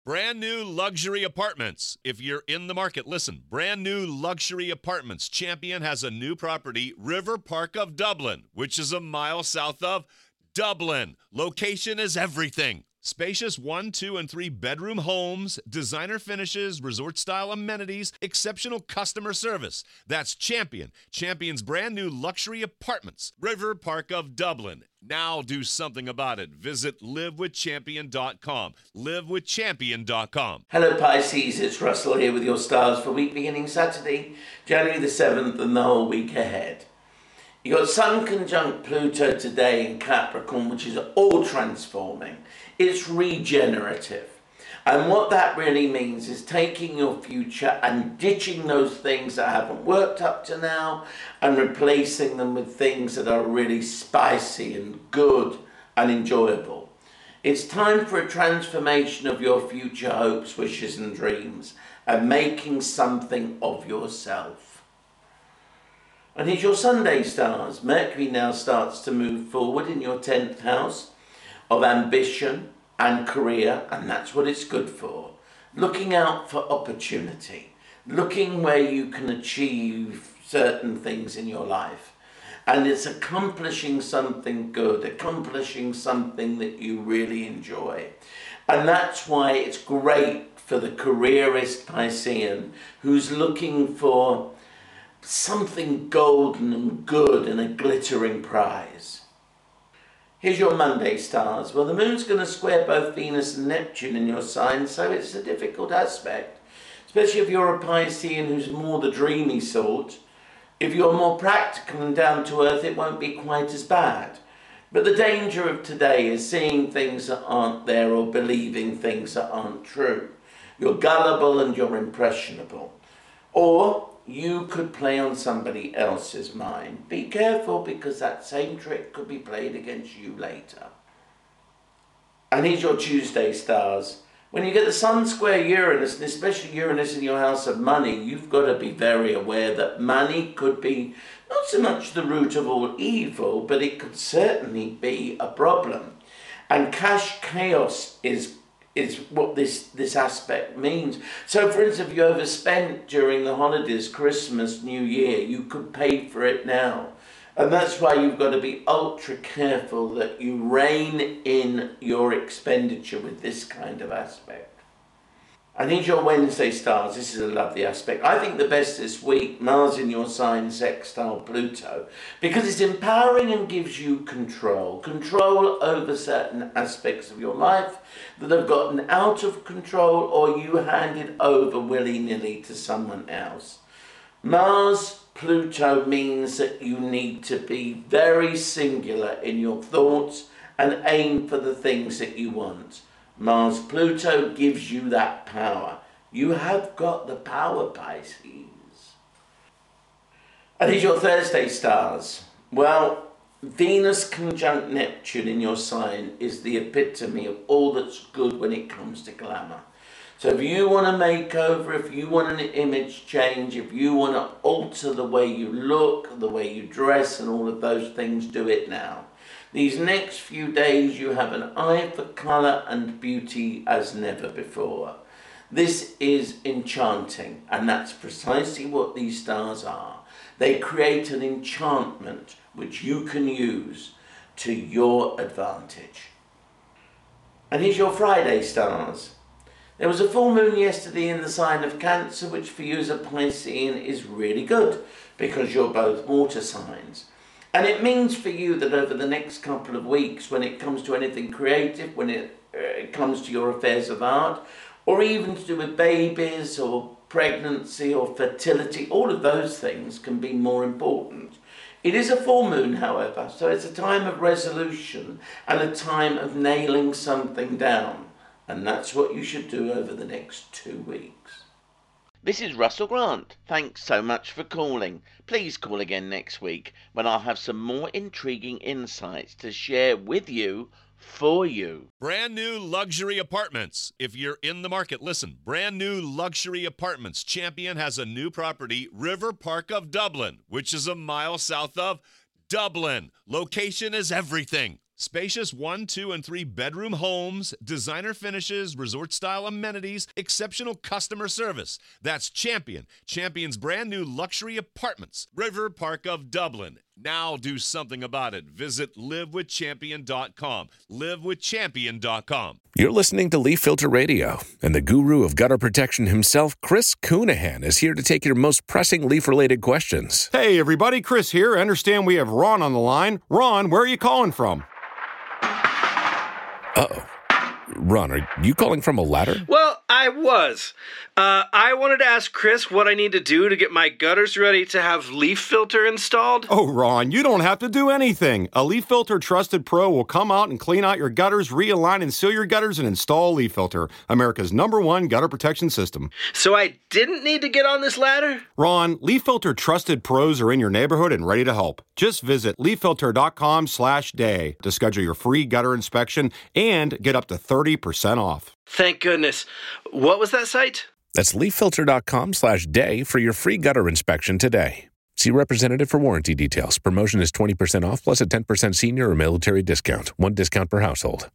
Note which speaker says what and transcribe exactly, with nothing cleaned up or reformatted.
Speaker 1: Brand new luxury apartments. If you're in the market, listen. Brand new luxury apartments. Champion has a new property, River Park of Dublin, which is a mile south of Dublin. Location is everything. Spacious one, two, and three bedroom homes, designer finishes, resort-style amenities, exceptional customer service. That's Champion. Champion's brand new luxury apartments, River Park of Dublin. Now do something about it. Visit live with champion dot com. live with champion dot com.
Speaker 2: Hello Pisces, it's Russell here with your stars for week beginning Saturday, January the seventh and the whole week ahead. You got Sun conjunct Pluto today in Capricorn, which is all transforming. It's regenerative. And what that really means is taking your future and ditching those things that haven't worked up to now and replacing them with things that are really spicy and good and enjoyable. It's time for a transformation of your future hopes, wishes and dreams and making something of yourself. And here's your Sunday stars. Mercury now starts to move forward in your tenth house of ambition and career, and that's what it's good for. Looking out for opportunity, looking where you can achieve certain things in your life. And it's accomplishing something good, accomplishing something that you really enjoy. And that's why it's great for the careerist Piscean who's looking for something golden and good and a glittering prize. Here's your Monday stars. Well, the moon's going to square both Venus and Neptune in your sign, so it's a difficult aspect. Especially if you're a Piscean who's more the dreamy sort. If you're more practical and down to earth, it won't be quite as bad. But the danger of today is seeing things that aren't there or believing things that aren't true. You're gullible and you're impressionable. Or you could play on somebody else's mind. Be careful, because that same trick could be played against you later. And here's your Tuesday stars. When you get the Sun square Uranus, and especially Uranus in your house of money, you've got to be very aware that money could be not so much the root of all evil, but it could certainly be a problem. And cash chaos is is what this, this aspect means. So for instance, if you overspent during the holidays, Christmas, New Year, you could pay for it now. And that's why you've got to be ultra careful that you rein in your expenditure with this kind of aspect. And here's your Wednesday stars. This is a lovely aspect. I think the best this week, Mars in your sign, sextile Pluto, because it's empowering and gives you control. Control over certain aspects of your life that have gotten out of control or you handed over willy-nilly to someone else. Mars, Pluto means that you need to be very singular in your thoughts and aim for the things that you want. Mars Pluto gives you that power. You have got the power, Pisces. And here's your Thursday stars. Well, Venus conjunct Neptune in your sign is the epitome of all that's good when it comes to glamour. So if you want a makeover, if you want an image change, if you want to alter the way you look, the way you dress and all of those things, do it now. These next few days you have an eye for colour and beauty as never before. This is enchanting, and that's precisely what these stars are. They create an enchantment which you can use to your advantage. And here's your Friday stars. There was a full moon yesterday in the sign of Cancer, which for you as a Piscean is really good because you're both water signs. And it means for you that over the next couple of weeks, when it comes to anything creative, when it, uh, it comes to your affairs of art, or even to do with babies or pregnancy or fertility, all of those things can be more important. It is a full moon, however, so it's a time of resolution and a time of nailing something down. And that's what you should do over the next two weeks.
Speaker 3: This is Russell Grant. Thanks so much for calling. Please call again next week when I'll have some more intriguing insights to share with you, for you.
Speaker 1: Brand new luxury apartments. If you're in the market, listen. Brand new luxury apartments. Champion has a new property, River Park of Dublin, which is a mile south of Dublin. Location is everything. Spacious one, two, and three bedroom homes, designer finishes, resort-style amenities, exceptional customer service. That's Champion. Champion's brand new luxury apartments. River Park of Dublin. Now do something about it. Visit live with champion dot com. live with champion dot com.
Speaker 4: You're listening to Leaf Filter Radio, and the guru of gutter protection himself, Chris Coonahan, is here to take your most pressing leaf-related questions.
Speaker 5: Hey, everybody. Chris here. I understand we have Ron on the line. Ron, where are you calling from?
Speaker 4: Uh-oh. Ron, are you calling from a ladder?
Speaker 6: Well, I was. Uh, I wanted to ask Chris what I need to do to get my gutters ready to have Leaf Filter installed.
Speaker 5: Oh, Ron, you don't have to do anything. A Leaf Filter Trusted Pro will come out and clean out your gutters, realign and seal your gutters, and install Leaf Filter, America's number one gutter protection system.
Speaker 6: So I didn't need to get on this ladder?
Speaker 5: Ron, Leaf Filter Trusted Pros are in your neighborhood and ready to help. Just visit leaf filter dot com slash day to schedule your free gutter inspection and get up to thirty percent off.
Speaker 6: Thank goodness. What was that site?
Speaker 4: That's leaf filter dot com slash day for your free gutter inspection today. See representative for warranty details. Promotion is twenty percent off plus a ten percent senior or military discount. One discount per household.